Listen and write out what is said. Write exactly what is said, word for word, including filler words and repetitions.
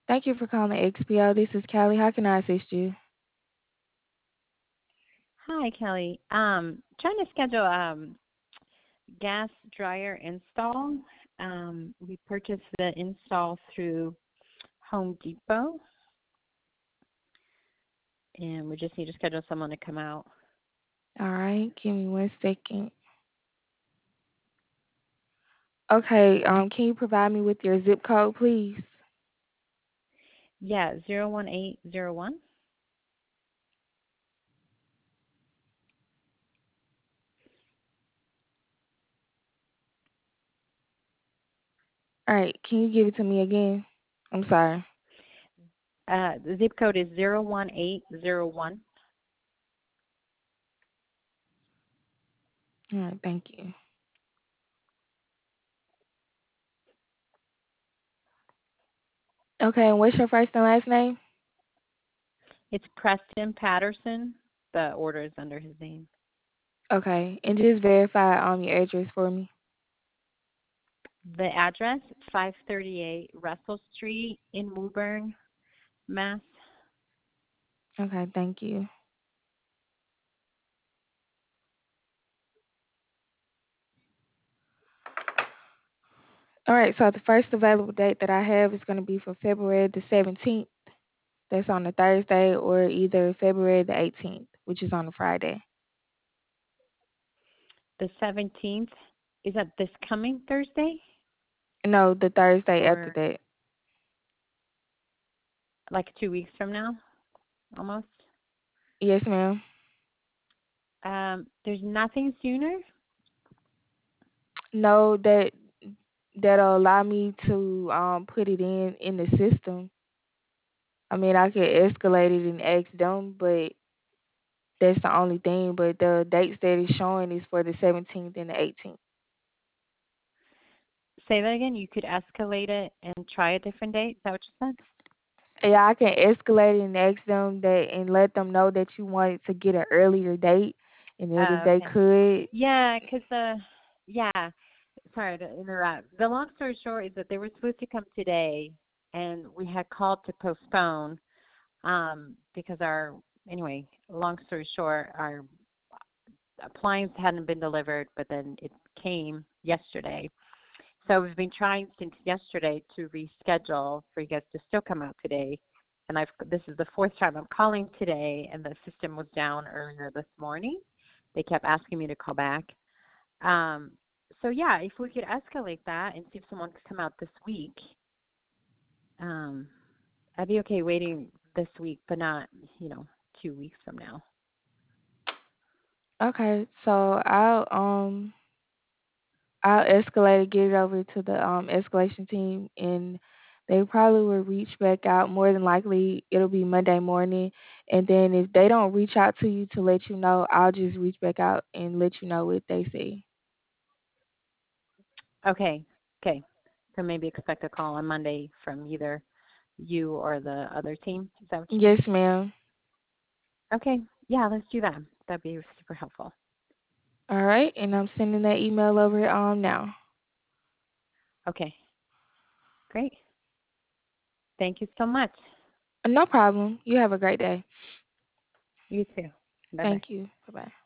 Thank you for calling X P O. This is Callie. How can I assist you? Hi, Kelly. Um, trying to schedule um gas dryer install. Um, we purchased the install through Home Depot, and we just need to schedule someone to come out. All right, give me one second. Okay, um, can you provide me with your zip code, please? Yeah, zero one eight zero one. All right, can you give it to me again? I'm sorry. Uh, the zip code is zero one eight zero one. All right, thank you. Okay, and what's your first and last name? It's Preston Patterson. The order is under his name. Okay, and just verify um your address for me. The address, five thirty-eight Russell Street in Woburn, Mass. Okay, thank you. All right, so the first available date that I have is going to be for February the seventeenth. That's on a Thursday, or either February the eighteenth, which is on a Friday. The seventeenth. Is that this coming Thursday No, the Thursday after or that. like two weeks from now, almost? Yes, ma'am. Um, there's nothing sooner. No, that that'll allow me to um put it in in the system. I mean, I could escalate it and ask them, but that's the only thing. But the dates that it's showing is for the seventeenth and the eighteenth. Say that again. You could escalate it and try a different date. Is that what you said? Yeah, I can escalate it and ask them that and let them know that you wanted to get an earlier date, and that if Oh, they okay. could. Yeah, 'cause the yeah. Sorry to interrupt. The long story short is that they were supposed to come today, and we had called to postpone um, because our anyway. Long story short, our appliance hadn't been delivered, but then it came yesterday. So we've been trying since yesterday to reschedule for you guys to still come out today. And I've this is the fourth time I'm calling today, and the system was down earlier this morning. They kept asking me to call back. Um, so yeah, if we could escalate that and see if someone could come out this week, um, I'd be okay waiting this week, but not you know two weeks from now. Okay, so I'll um I'll escalate it, get it over to the um escalation team, and they probably will reach back out. More than likely, it'll be Monday morning, and then if they don't reach out to you to let you know, I'll just reach back out and let you know what they say. Okay, okay. So maybe expect a call on Monday from either you or the other team. Is that what you mean? Yes, ma'am. Okay. Yeah, let's do that. That'd be super helpful. All right, and I'm sending that email over um now. Okay. Great. Thank you so much. No problem. You have a great day. You too. Bye bye. Thank you. Bye bye.